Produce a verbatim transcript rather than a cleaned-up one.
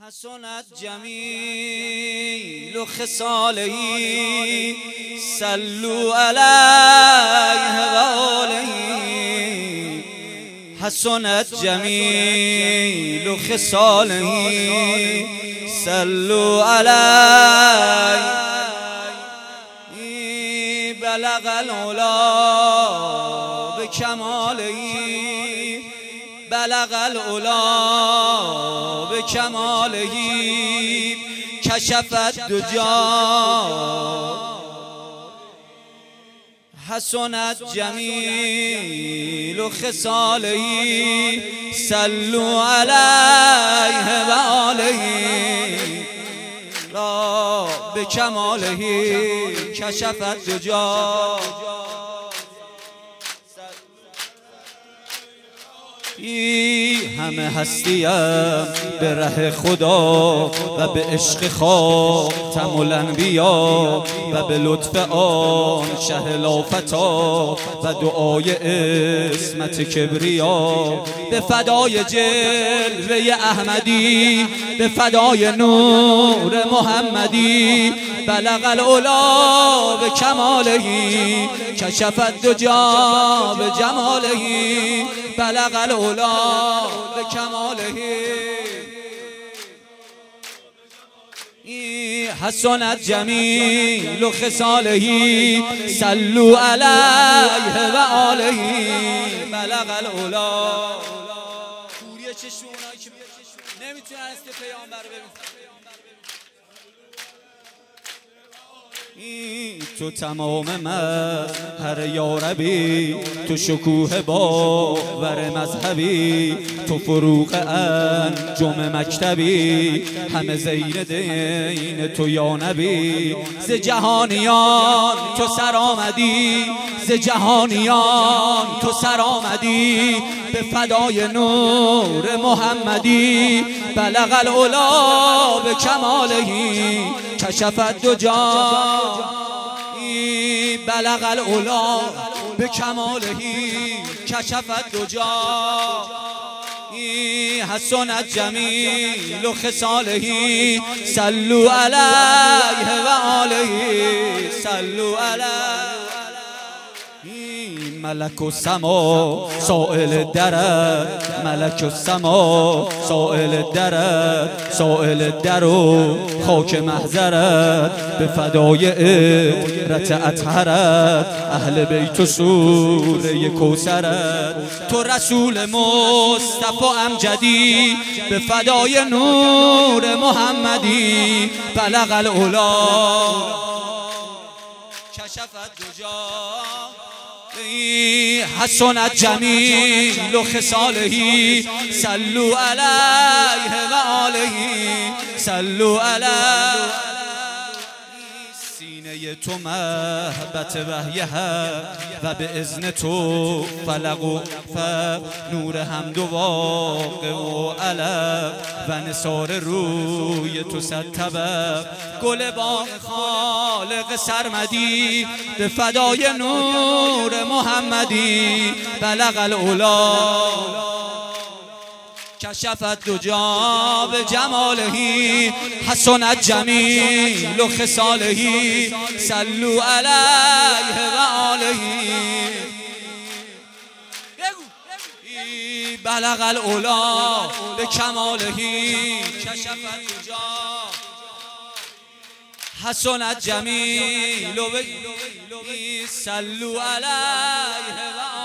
حسنت جمیل خصاله صلوا علیه و آله حسنت جمیل خصاله صلوا علیه بلغ العلا بکماله بلغ العلا بکماله کشف الدجا حسنت جمیل خصاله صلوا علیه و آله را بکماله کشف الدجا همه هستیم به ره خدا و به عشق خاتم الانبیا و به لطف آن شه لافتا و دعای عصمت کبریا به فدای جلوه احمدی به فدای نور محمدی بلغ العلا به کماله کشف الدجا به جماله بلغ العلا به کماله حسنت جمیل خصاله صلوا علیه و آله بلغ العلا. کوری چشمونایی که نمیتونن است پیامبر ببینن تو تمام مظهر یاربی تو شکوه باور مذهبی تو فروغ انجم مکتبی همه زیر دین تو یا نبی ز جهانیان تو سر آمدی ز جهانیان تو سر آمدی به فدای نور محمدی بلغ العلا به کماله کشف الدجا بلغ العلا به کماله کشف الدجا حسنت جمیل خصاله صلوا علیه و آله صلوا علیه ملک السما سائل درت ملک السما سائل درت سائل در و خاک محضرت به فدای عطرت اطهرت اهل بیت و سوره کوثرت تو رسول مصطفی امجدی به فدای نور محمدی بلغ العلا کشف الدجا حسنت جمیل خصاله صلوا علیه و آله صلوا علیه سینه تو محبت وحی حق و به اذن تو فلق و فق نور حمد و واقع و علق و نثار روی تو صد طبق گل باغ خالق سرمدی به فدای نور محمدی بلغ العلا کشف الدجا به جماله حسنت جمیل خصاله صلوا علیه و آله بلغ العلا به کماله کشف الدجا حسنت جمیل صلوا علیه و آله